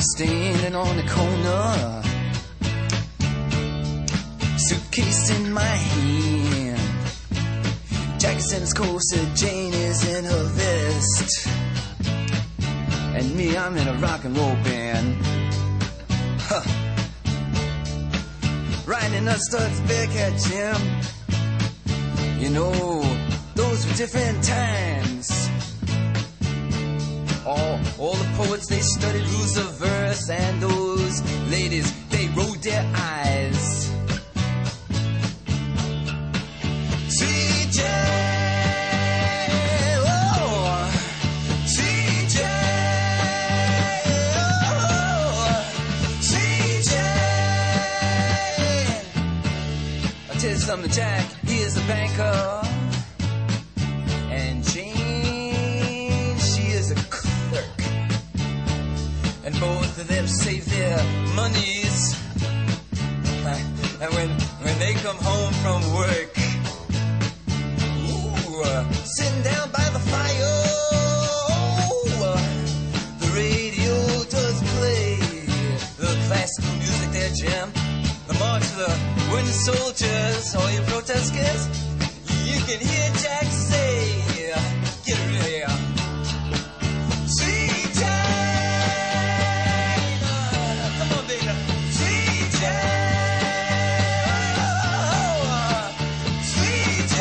standing on the corner, suitcase in my hand. Jack's in his corset, Jane is in her vest, and me, I'm in a rock and roll band. Huh. Riding up Studs Bearcat, Jim. You know, those were different times. All the poets, they studied rules of verse, and those ladies, they rolled their eyes. CJ, oh, CJ, oh, CJ. I'll tell you something, Jack, he is a banker, and Jane, she is a clerk. And both of them save their monies. And when they come home from work, sitting down by the fire, the radio does play the classical music there, Jim. The march of the wooden soldiers, all you protesters, you can hear Jack say, get real here. CJ, come on, baby. CJ, CJ.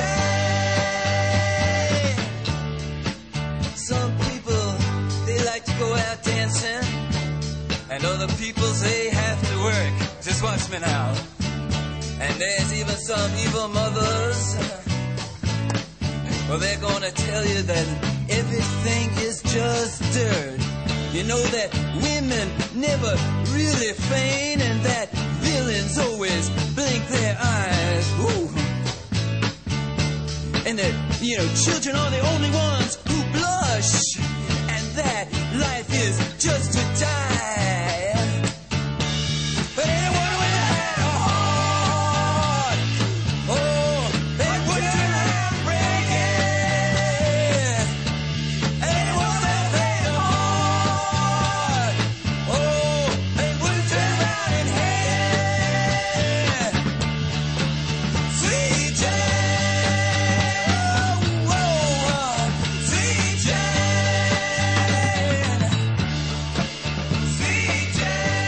Some people, they like to go out dancing, and other people, they have to work. Just watch me now. And there's even some evil mothers. Well, they're gonna tell you that everything is just dirt. You know that women never really feign, and that villains always blink their eyes. Ooh. And that, you know, children are the only ones who blush, and that life is just to die. But anyone with a head or heart, oh, they wouldn't turn around breaking. Anyone with a head or heart, oh, they wouldn't turn around and hate. CJ, oh, CJ, CJ.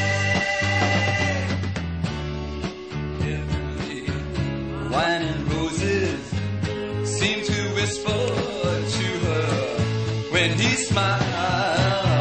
Heavenly wine and roses seem to whisper to her when he smiles.